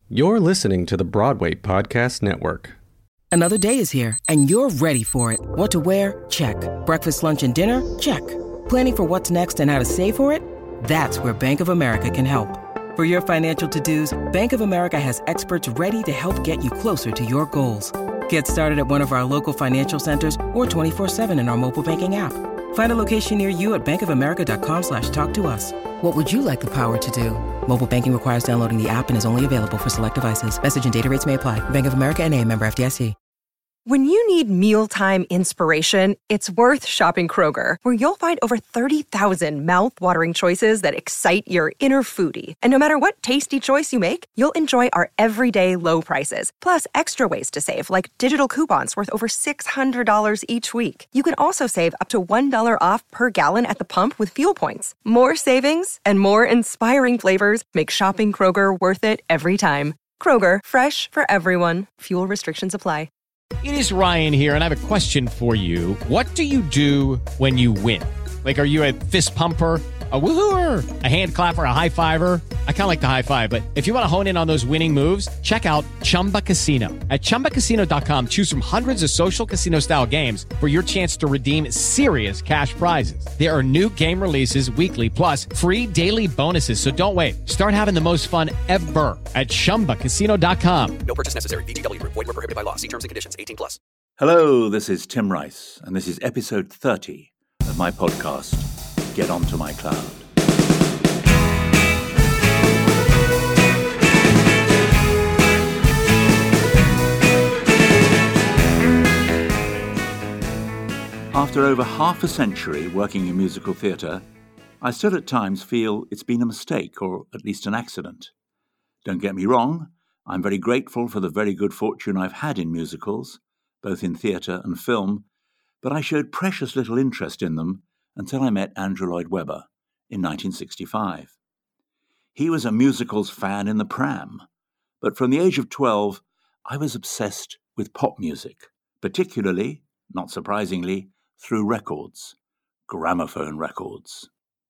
You're listening to the Broadway Podcast Network. Another day is here, and you're ready for it. What to wear? Check. Breakfast, lunch, and dinner? Check. Planning for what's next and how to save for it? That's where Bank of America can help. For your financial to-dos, Bank of America has experts ready to help get you closer to your goals. Get started at one of our local financial centers or 24/7 in our mobile banking app. Find a location near you at bankofamerica.com/talktous. What would you like the power to do? Mobile banking requires downloading the app and is only available for select devices. Message and data rates may apply. Bank of America N.A., member FDIC. When you need mealtime inspiration, it's worth shopping Kroger, where you'll find over 30,000 mouth-watering choices that excite your inner foodie. And no matter what tasty choice you make, you'll enjoy our everyday low prices, plus extra ways to save, like digital coupons worth over $600 each week. You can also save up to $1 off per gallon at the pump with fuel points. More savings and more inspiring flavors make shopping Kroger worth it every time. Kroger, fresh for everyone. Fuel restrictions apply. It is Ryan here, and I have a question for you. What do you do when you win? Like, are you a fist pumper, a woo-hooer, a hand clapper, a high fiver? I kind of like the high five, but if you want to hone in on those winning moves, check out Chumba Casino. At ChumbaCasino.com, choose from hundreds of social casino-style games for your chance to redeem serious cash prizes. There are new game releases weekly, plus free daily bonuses, so don't wait. Start having the most fun ever at ChumbaCasino.com. No purchase necessary. VGW. Void where prohibited by law. See terms and conditions. 18+. Hello, this is Tim Rice, and this is episode 30 of my podcast, Get Onto My Cloud. After over half a century working in musical theatre, I still at times feel it's been a mistake, or at least an accident. Don't get me wrong, I'm very grateful for the very good fortune I've had in musicals, both in theatre and film, but I showed precious little interest in them until I met Andrew Lloyd Webber in 1965. He was a musicals fan in the pram, but from the age of 12, I was obsessed with pop music, particularly, not surprisingly, through records, gramophone records.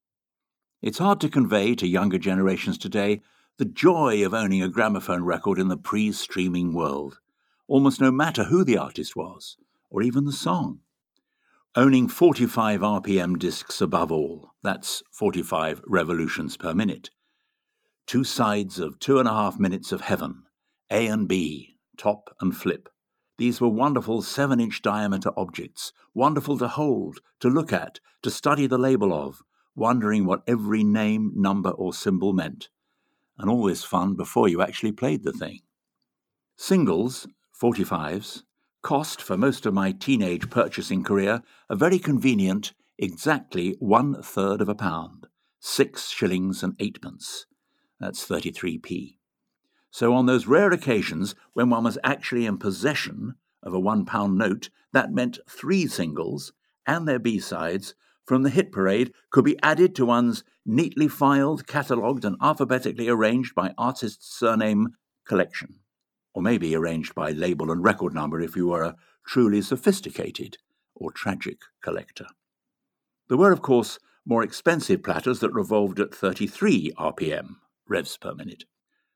It's hard to convey to younger generations today the joy of owning a gramophone record in the pre-streaming world, almost no matter who the artist was, or even the song. Owning 45 RPM discs above all, that's 45 revolutions per minute. Two sides of 2.5 minutes of heaven, A and B, top and flip. These were wonderful 7-inch diameter objects, wonderful to hold, to look at, to study the label of, wondering what every name, number or symbol meant. And all this fun before you actually played the thing. Singles, 45s, cost for most of my teenage purchasing career a very convenient, exactly 1/3 of a pound, 6 shillings and 8pence. That's 33p. So on those rare occasions when one was actually in possession of a £1 note, that meant 3 singles and their B-sides from the hit parade could be added to one's neatly filed, catalogued and alphabetically arranged by artist's surname collection. Or maybe arranged by label and record number if you were a truly sophisticated or tragic collector. There were, of course, more expensive platters that revolved at 33 RPM, revs per minute.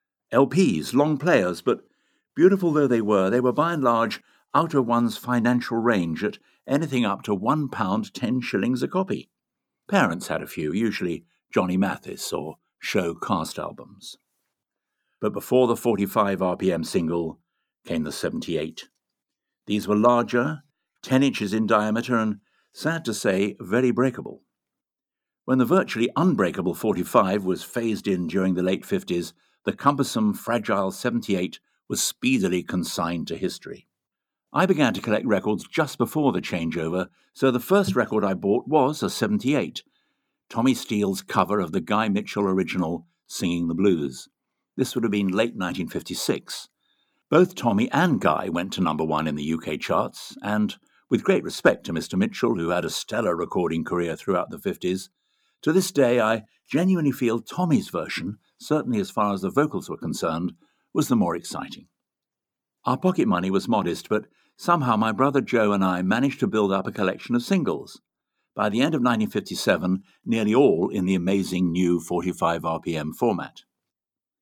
LPs, long players, but beautiful though they were by and large out of one's financial range at anything up to £1, 10 shillings a copy. Parents had a few, usually Johnny Mathis or show cast albums. But before the 45 RPM single came the 78. These were larger, 10 inches in diameter and, sad to say, very breakable. When the virtually unbreakable 45 was phased in during the late 50s, the cumbersome, fragile 78 was speedily consigned to history. I began to collect records just before the changeover, so the first record I bought was a 78, Tommy Steele's cover of the Guy Mitchell original Singing the Blues. This would have been late 1956. Both Tommy and Guy went to number 1 in the UK charts, and, with great respect to Mr. Mitchell, who had a stellar recording career throughout the 50s, to this day I genuinely feel Tommy's version, certainly as far as the vocals were concerned, was the more exciting. Our pocket money was modest, but somehow my brother Joe and I managed to build up a collection of singles. By the end of 1957, nearly all in the amazing new 45 RPM format.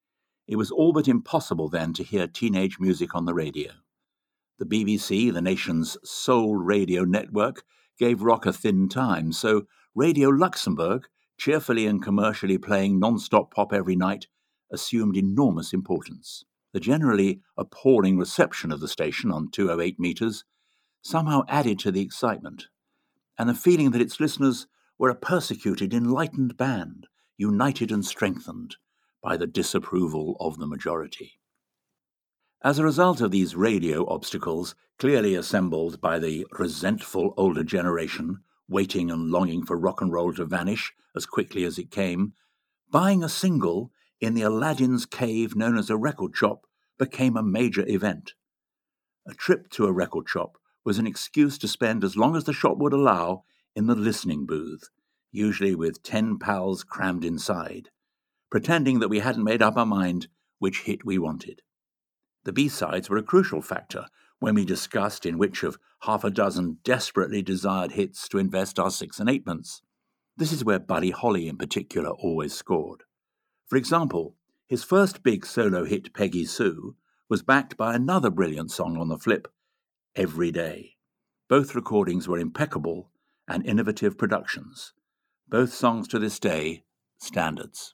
It was all but impossible then to hear teenage music on the radio. The BBC, the nation's sole radio network, gave rock a thin time, so Radio Luxembourg, cheerfully and commercially playing non-stop pop every night, assumed enormous importance. The generally appalling reception of the station on 208 metres somehow added to the excitement, and the feeling that its listeners were a persecuted, enlightened band, united and strengthened by the disapproval of the majority. As a result of these radio obstacles, clearly assembled by the resentful older generation, waiting and longing for rock and roll to vanish as quickly as it came, buying a single in the Aladdin's cave known as a record shop became a major event. A trip to a record shop was an excuse to spend as long as the shop would allow in the listening booth, usually with 10 pals crammed inside, pretending that we hadn't made up our mind which hit we wanted. The B-sides were a crucial factor when we discussed in which of half a dozen desperately desired hits to invest our 6 and 8pence. This is where Buddy Holly in particular always scored. For example, his first big solo hit, Peggy Sue, was backed by another brilliant song on the flip, Every Day. Both recordings were impeccable and innovative productions. Both songs to this day, standards.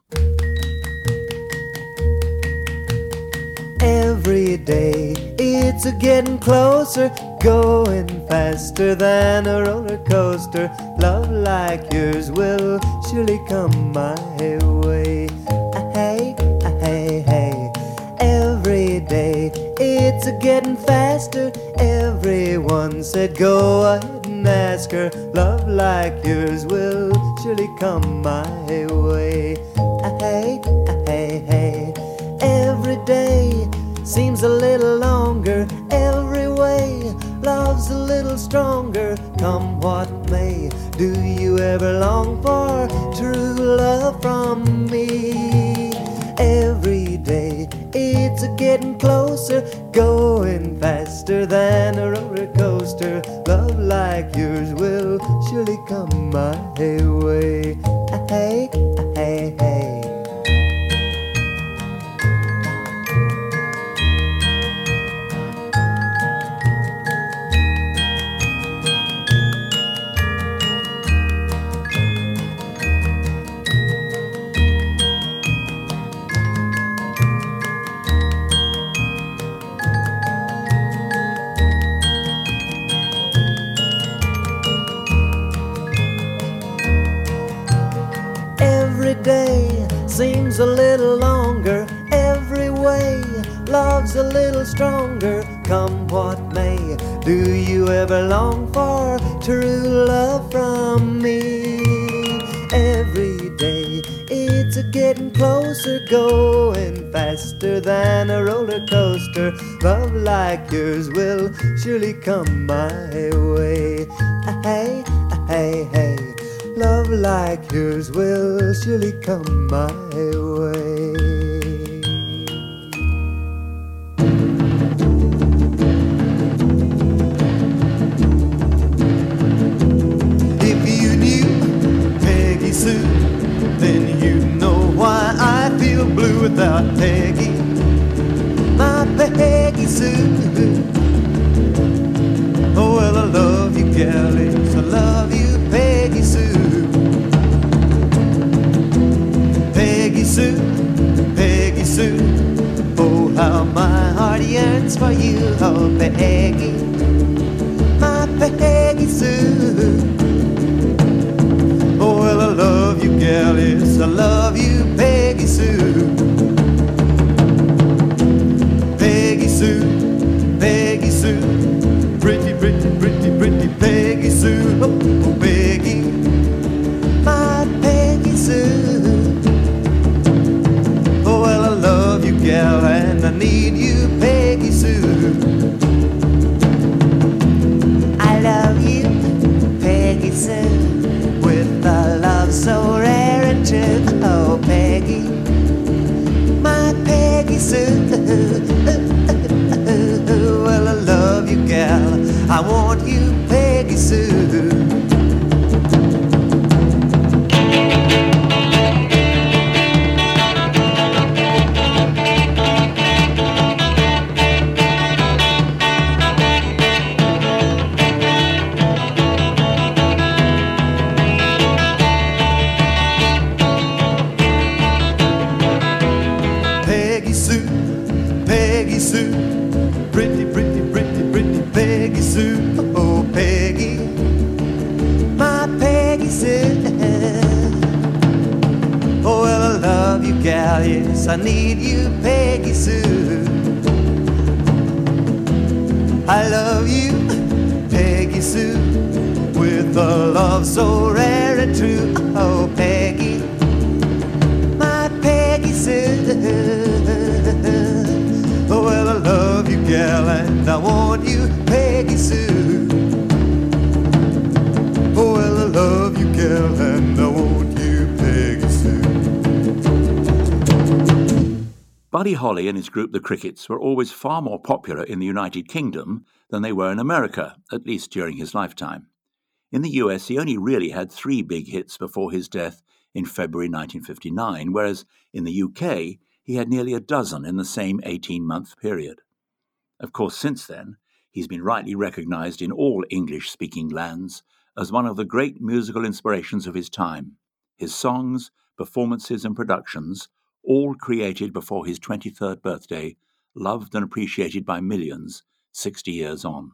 Every day it's a getting closer, going faster than a roller coaster. Love like yours will surely come my way. Hey, hey, hey. Every day it's a getting faster. Everyone said go ahead and ask her. Love like yours will surely come my way. Hey, hey, hey. Every day seems a little longer, every way love's a little stronger. Come what may, do you ever long for true love from me? Every day it's a getting closer, going faster than a roller coaster. Love like yours will surely come my way. Hey, hey, hey. Seems a little longer, every way love's a little stronger. Come what may, do you ever long for true love from me? Every day it's a getting closer, going faster than a roller coaster. Love like yours will surely come my way. Hey, hey, hey. Love like yours will surely come my way. If you knew Peggy Sue, then you'd know why I feel blue without Peggy. My Peggy Sue. Oh, well, I love you, galleys, I love you, Peggy Sue. Peggy Sue, Peggy Sue, oh how my heart yearns for you, oh Peggy, my Peggy Sue. Oh well I love you, gal, yes I love you, Peggy Sue. Peggy Sue, Peggy Sue, pretty, pretty, pretty, pretty Peggy Sue, oh Peggy, my Peggy Sue. Gal, and I need you, Peggy Sue. I love you, Peggy Sue, with a love so rare and true. Oh, Peggy, my Peggy Sue. Well, I love you, gal. I want you, Peggy Sue. Peggy Sue, pretty, pretty, pretty, pretty Peggy Sue. Oh, Peggy, my Peggy Sue. Oh, well, I love you, gal, yes, I need you, Peggy Sue. I love you, Peggy Sue, with a love so rare and true. Oh, Peggy, my Peggy Sue. Oh, well, I love you, gal, and I want you, Peggy Sue. Oh, well, I love you, gal, and I want you, Peggy Sue. Buddy Holly and his group The Crickets were always far more popular in the United Kingdom than they were in America, at least during his lifetime. In the US, he only really had 3 big hits before his death in February 1959, whereas in the UK, he had nearly a dozen in the same 18-month period. Of course, since then, he's been rightly recognised in all English-speaking lands as one of the great musical inspirations of his time. His songs, performances and productions, all created before his 23rd birthday, loved and appreciated by millions 60 years on.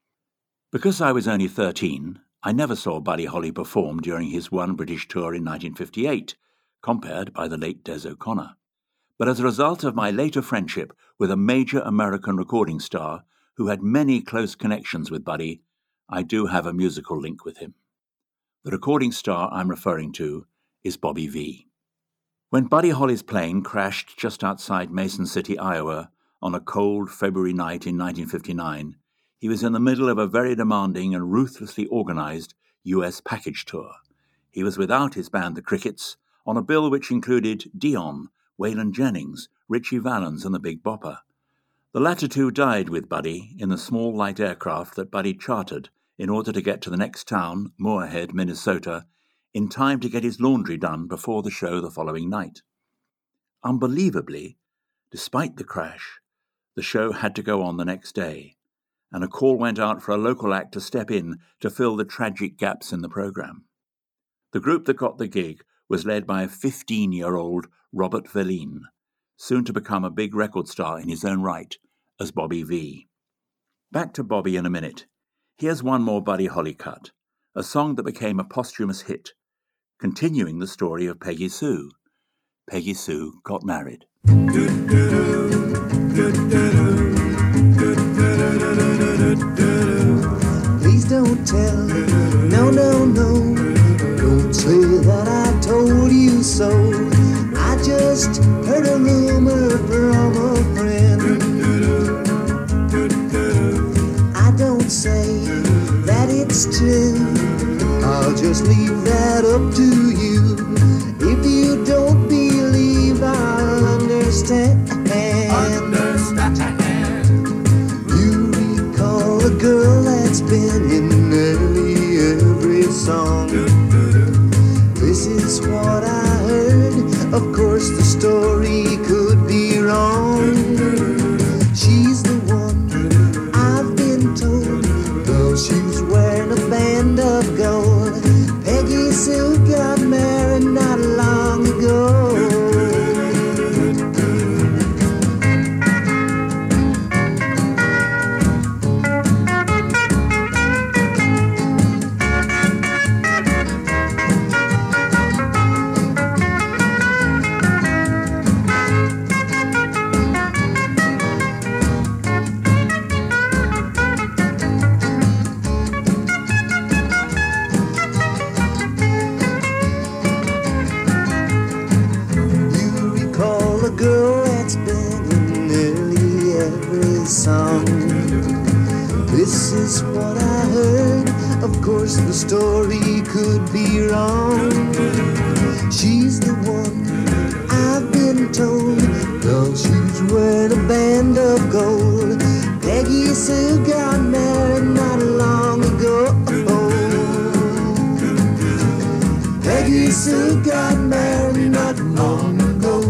Because I was only 13, I never saw Buddy Holly perform during his one British tour in 1958, compared by the late Des O'Connor. But as a result of my later friendship with a major American recording star who had many close connections with Buddy, I do have a musical link with him. The recording star I'm referring to is Bobby Vee. When Buddy Holly's plane crashed just outside Mason City, Iowa, on a cold February night in 1959, he was in the middle of a very demanding and ruthlessly organized US package tour. He was without his band The Crickets, on a bill which included Dion, Waylon Jennings, Ritchie Valens and the Big Bopper. The latter two died with Buddy in the small light aircraft that Buddy chartered in order to get to the next town, Moorhead, Minnesota, in time to get his laundry done before the show the following night. Unbelievably, despite the crash, the show had to go on the next day, and a call went out for a local act to step in to fill the tragic gaps in the program. The group that got the gig was led by a 15-year-old Robert Verleen, soon to become a big record star in his own right as Bobby Vee. Back to Bobby in a minute. Here's one more Buddy Holly cut, a song that became a posthumous hit, continuing the story of Peggy Sue. Peggy Sue got married. Please don't tell, no, no, no, don't say that I told you so. I just heard a rumor from a friend. I don't say that it's true, I'll just leave that up to you. If you don't believe, I'll understand. You recall a girl that's been in nearly every song. This is what I heard, of course the story could be wrong. She's the one I've been told, though she's wearing a band of gold. Peggy Sue got married not long ago. This is what I heard, of course the story could be wrong. She's the one I've been told, though she's wearing a band of gold. Peggy Sue got married not long ago. Peggy Sue got married not long ago.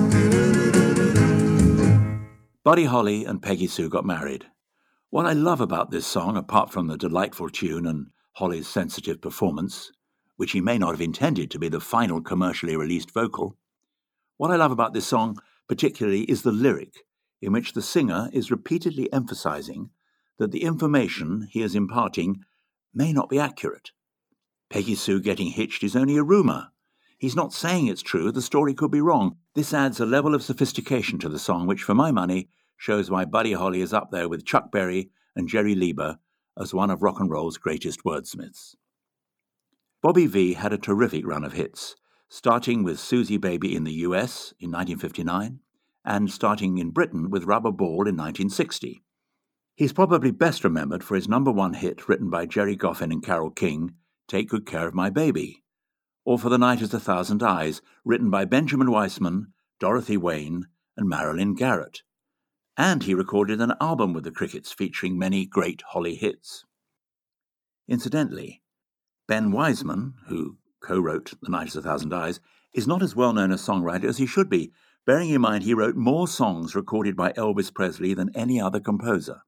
Buddy Holly and Peggy Sue got married. What I love about this song, apart from the delightful tune and Holly's sensitive performance, which he may not have intended to be the final commercially released vocal, what I love about this song particularly is the lyric. in which the singer is repeatedly emphasizing that the information he is imparting may not be accurate. Peggy Sue getting hitched is only a rumour. He's not saying it's true, the story could be wrong. This adds a level of sophistication to the song which, for my money, shows why Buddy Holly is up there with Chuck Berry and Jerry Lieber as one of rock and roll's greatest wordsmiths. Bobby Vee had a terrific run of hits, starting with Susie Baby in the US in 1959 and starting in Britain with Rubber Ball in 1960. He's probably best remembered for his number one hit written by Jerry Goffin and Carole King, Take Good Care of My Baby, or For the Night Has 1,000 Eyes, written by Benjamin Weissman, Dorothy Wayne, and Marilyn Garrett. And he recorded an album with the Crickets featuring many great Holly hits. Incidentally, Ben Weissman, who co-wrote The Night Has 1,000 Eyes, is not as well known a songwriter as he should be, bearing in mind he wrote more songs recorded by Elvis Presley than any other composer.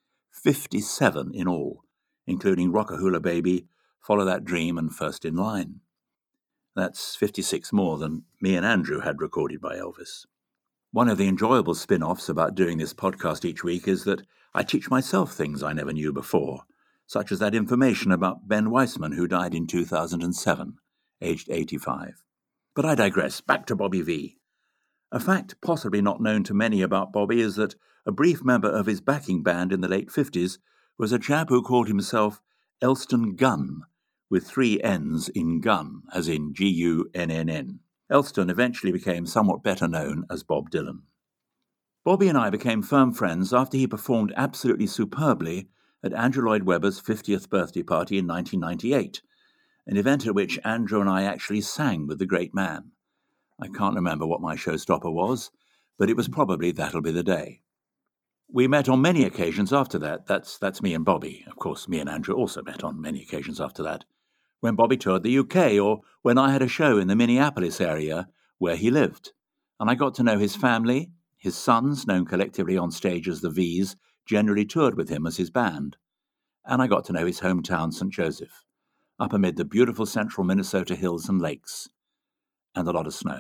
57 in all, including Rockahula Baby, Follow That Dream, and First in Line. That's 56 more than me and Andrew had recorded by Elvis. One of the enjoyable spin-offs about doing this podcast each week is that I teach myself things I never knew before, such as that information about Ben Weissman, who died in 2007, aged 85. But I digress. Back to Bobby Vee. A fact possibly not known to many about Bobby is that a brief member of his backing band in the late 50s was a chap who called himself Elston Gunn, with 3 N's in Gunn, as in G-U-N-N-N. Elston eventually became somewhat better known as Bob Dylan. Bobby and I became firm friends after he performed absolutely superbly at Andrew Lloyd Webber's 50th birthday party in 1998, an event at which Andrew and I actually sang with the great man. I can't remember what my showstopper was, but it was probably That'll Be the Day. We met on many occasions after that. That's me and Bobby. Of course, me and Andrew also met on many occasions after that, when Bobby toured the UK or when I had a show in the Minneapolis area where he lived. And I got to know his family. His sons, known collectively on stage as the V's, generally toured with him as his band. And I got to know his hometown, St. Joseph, up amid the beautiful central Minnesota hills and lakes, and a lot of snow.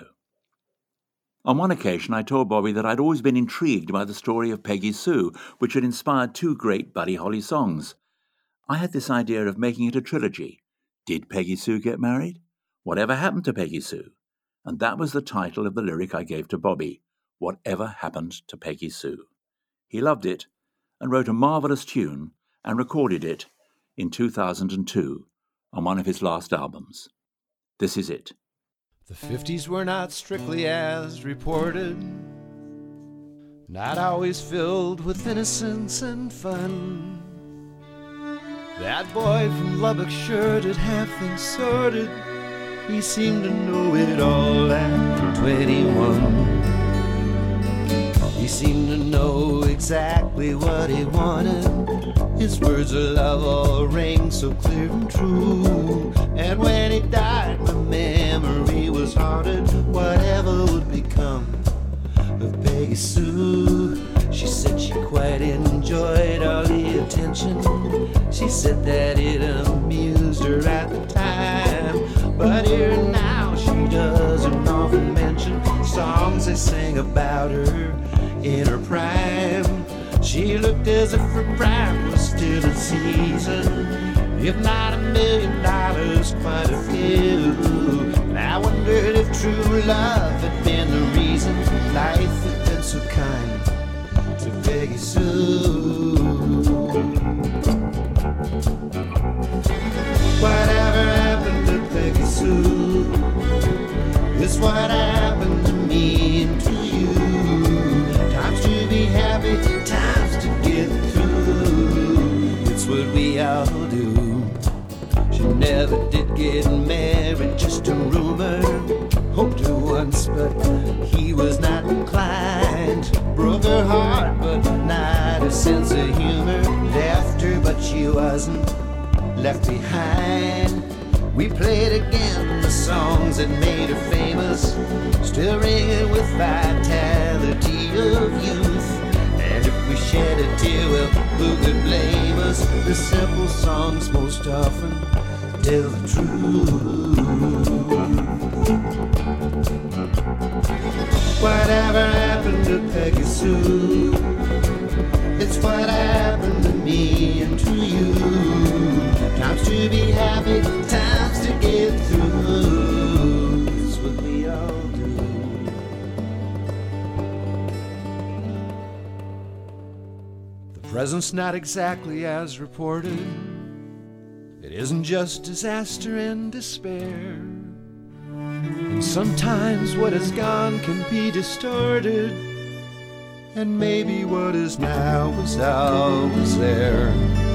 On one occasion, I told Bobby that I'd always been intrigued by the story of Peggy Sue, which had inspired 2 great Buddy Holly songs. I had this idea of making it a trilogy. Did Peggy Sue get married? Whatever happened to Peggy Sue? And that was the title of the lyric I gave to Bobby, Whatever Happened to Peggy Sue. He loved it and wrote a marvelous tune and recorded it in 2002 on one of his last albums. This is it. The 50s were not strictly as reported, not always filled with innocence and fun. That boy from Lubbock sure did have things sorted. He seemed to know it all at 21. He seemed to know exactly what he wanted. His words of love all rang so clear and true. And when he died, my memory was haunted. Whatever would become of Peggy Sue? She said she quite enjoyed all the attention. She said that it amused her at the time. But here now she doesn't often mention songs they sang about her in her prime. She looked as if her prime was still in season, if not $1 million, quite a few. And I wondered if true love had been the reason life had been so kind to Peggy Sue. Whatever happened to Peggy Sue is what happened to me and to you. Times to be happy, times to get through. It's what we all do. She never did get married, just a rumor. Hoped her once, but he was not inclined. Broke her heart, but not her sense of humor. Left her, but she wasn't left behind. We played again the songs that made her famous, still ringing with vitality of youth. And if we shed a tear, well, who could blame us? The simple songs most often tell the truth. Whatever happened happened to Peggy Sue. It's what happened to me and to you. Times to be happy, times to get through. It's what we all do. The present's not exactly as reported. It isn't just disaster and despair. And sometimes what is gone can be distorted. And maybe what is now was always there.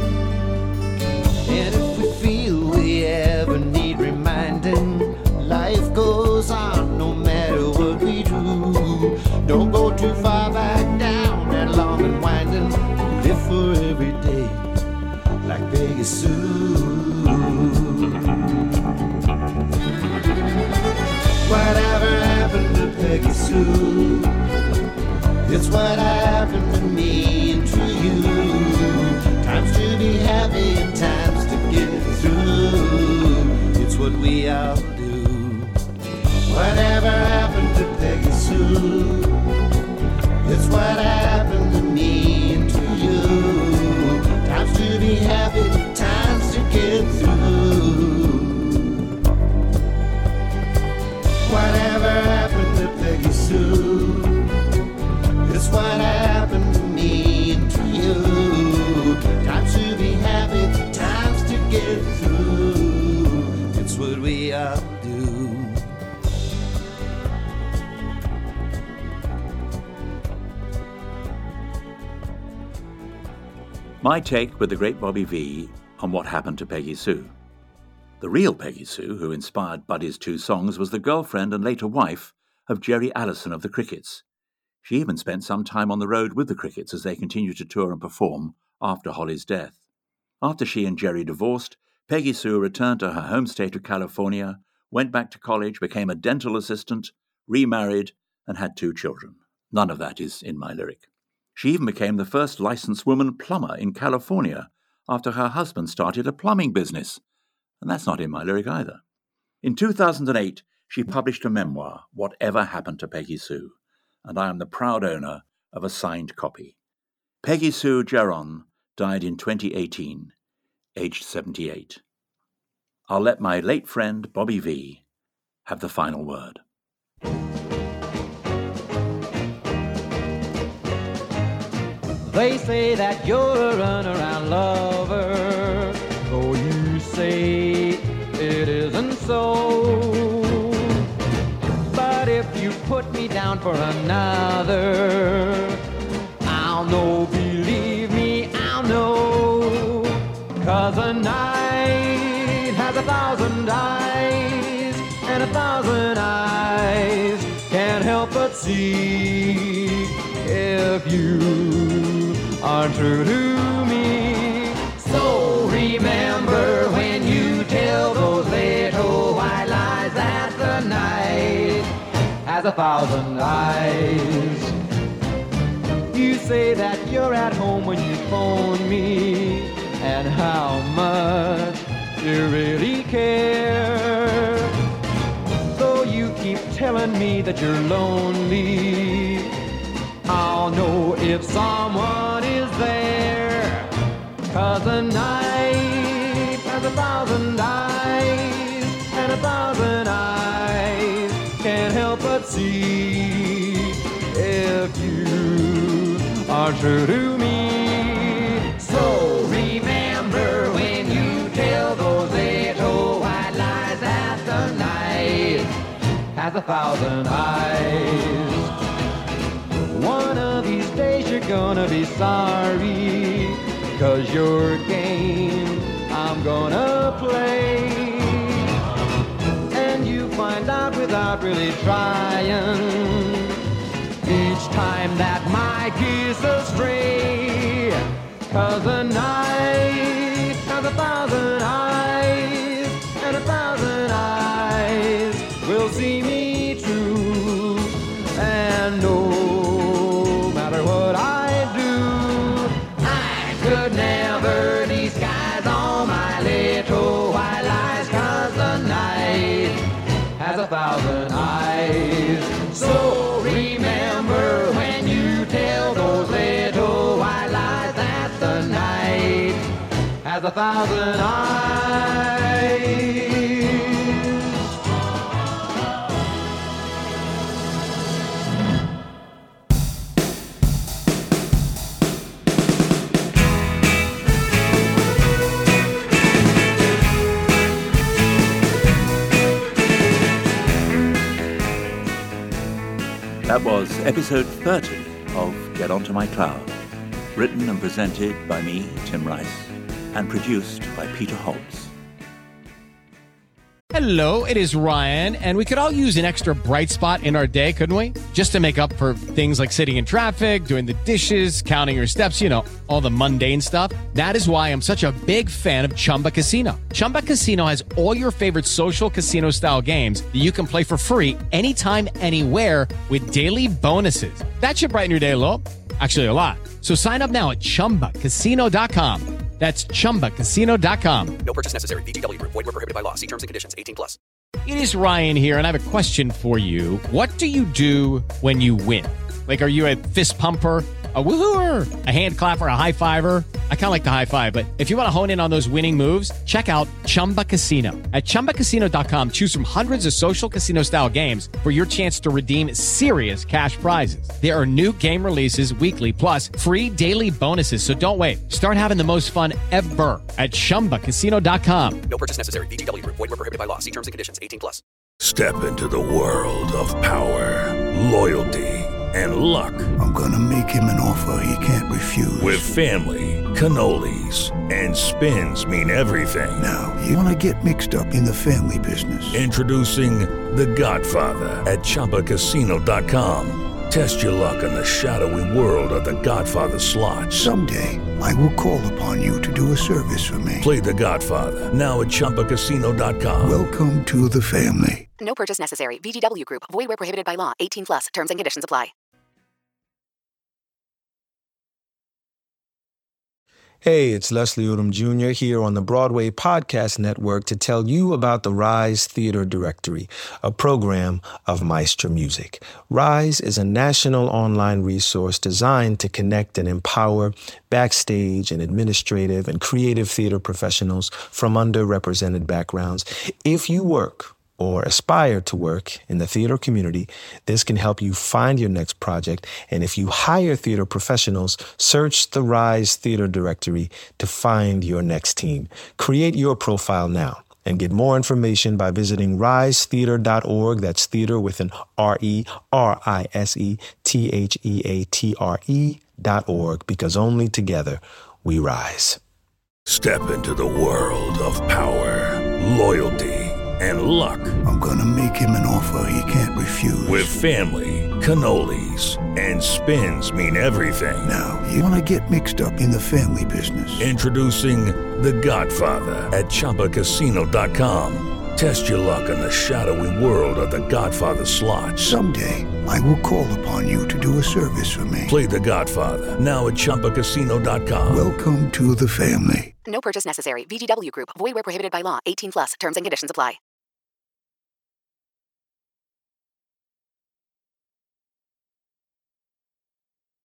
And if we feel we ever need reminding, life goes on no matter what we do. Don't go too far back down that long and winding. Live for every day like Peggy Sue. Whatever happened to Peggy Sue? It's what happened to me and to you. Times to be happy and times to get through. It's what we all do. Whatever happened to Peggy Sue? It's what happened to me and to you. Times to be happy, times to get through. Whatever happened to Peggy Sue? It's what happened to me and to you. Times to be happy, times to get through. It's what we all do. My take with the great Bobby V on what happened to Peggy Sue. The real Peggy Sue, who inspired Buddy's two songs, was the girlfriend and later wife of Jerry Allison of the Crickets. She even spent some time on the road with the Crickets as they continued to tour and perform after Holly's death. After she and Jerry divorced, Peggy Sue returned to her home state of California, went back to college, became a dental assistant, remarried, and had 2 children. None of that is in my lyric. She even became the first licensed woman plumber in California after her husband started a plumbing business. And that's not in my lyric either. In 2008, she published a memoir, Whatever Happened to Peggy Sue, and I am the proud owner of a signed copy. Peggy Sue Gerron died in 2018, aged 78. I'll let my late friend Bobby V have the final word. They say that you're a runaround lover, though you say it isn't so. But if you put me down for another, I'll know, believe me, I'll know. 'Cause a night has 1,000 eyes, and 1,000 eyes can't help but see if you are true to me. So remember when you tell those little white lies that the night has 1,000 eyes. You say that you're at home when you phone me, and how much you really care. Though you keep telling me that you're lonely, I'll know if someone is there. 'Cause the night has 1,000 eyes, and 1,000 eyes can't help but see if you are true to me. So remember when you tell those little white lies that the night has 1,000 eyes. One of these days you're gonna be sorry, 'cause your game I'm gonna play. And you find out without really trying, each time that my geese astray. 'Cause the night has 1,000 eyes, and 1,000 eyes will see me true. And no matter what I do, I could never disguise all my little white lies. 'Cause the night has 1,000 eyes. So remember when has 1,000 eyes. That was episode 30 of Get Onto My Cloud, written and presented by me, Tim Rice, and produced by Peter Hobbs. Hello, it is Ryan, and we could all use an extra bright spot in our day, couldn't we? Just to make up for things like sitting in traffic, doing the dishes, counting your steps, all the mundane stuff. That is why I'm such a big fan of Chumba Casino. Chumba Casino has all your favorite social casino-style games that you can play for free anytime, anywhere with daily bonuses. That should brighten your day a little. Actually, a lot. So sign up now at ChumbaCasino.com. That's ChumbaCasino.com. No purchase necessary. VGW Group. Void where prohibited by law. See terms and conditions. 18+. It is Ryan here, and I have a question for you. What do you do when you win? Like, are you a fist pumper, a woohooer, a hand clapper, a high fiver? I kind of like the high five, but if you want to hone in on those winning moves, check out Chumba Casino. At ChumbaCasino.com, choose from hundreds of social casino-style games for your chance to redeem serious cash prizes. There are new game releases weekly, plus free daily bonuses, so don't wait. Start having the most fun ever at ChumbaCasino.com. No purchase necessary. VGW Group. Void where prohibited by law. See terms and conditions. 18+. Step into the world of power, loyalty, and luck. I'm gonna make him an offer he can't refuse. With family, cannolis, and spins mean everything. Now, you wanna get mixed up in the family business. Introducing The Godfather at ChumbaCasino.com. Test your luck in the shadowy world of The Godfather slot. Someday, I will call upon you to do a service for me. Play The Godfather, now at ChumbaCasino.com. Welcome to the family. No purchase necessary. VGW Group. Void where prohibited by law. 18+. Terms and conditions apply. Hey, it's Leslie Odom Jr. here on the Broadway Podcast Network to tell you about the Rise Theater Directory, a program of Maestro Music. Rise is a national online resource designed to connect and empower backstage and administrative and creative theater professionals from underrepresented backgrounds. If you work or aspire to work in the theater community, this can help you find your next project. And if you hire theater professionals, search the Rise Theater Directory to find your next team. Create your profile now and get more information by visiting risetheater.org. That's theater with an RERISETHEATRE.org, because only together we rise. Step into the world of power, loyalty, and luck. I'm gonna make him an offer he can't refuse. With family, cannolis, and spins mean everything. Now, you wanna get mixed up in the family business. Introducing The Godfather at ChumbaCasino.com. Test your luck in the shadowy world of The Godfather slot. Someday, I will call upon you to do a service for me. Play The Godfather, now at ChumbaCasino.com. Welcome to the family. No purchase necessary. VGW Group. Void where prohibited by law. 18+. Terms and conditions apply.